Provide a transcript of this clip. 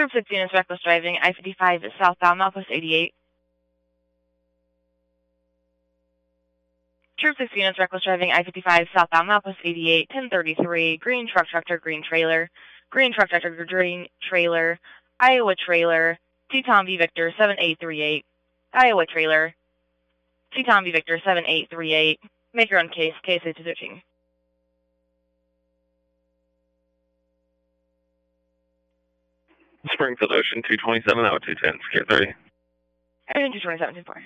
Troop 6 units reckless driving, I-55 southbound, Northwest 88. Troop 6 units reckless driving, I-55 southbound, Northwest 88, 1033, green truck tractor, green trailer, green truck tractor, green trailer, Iowa trailer, T-Tom V Victor 7838, Iowa trailer, T-Tom V Victor 7838, make your own case, KSA 213. Springfield Ocean 227, out 210, Secure 30. Ocean 227, 24.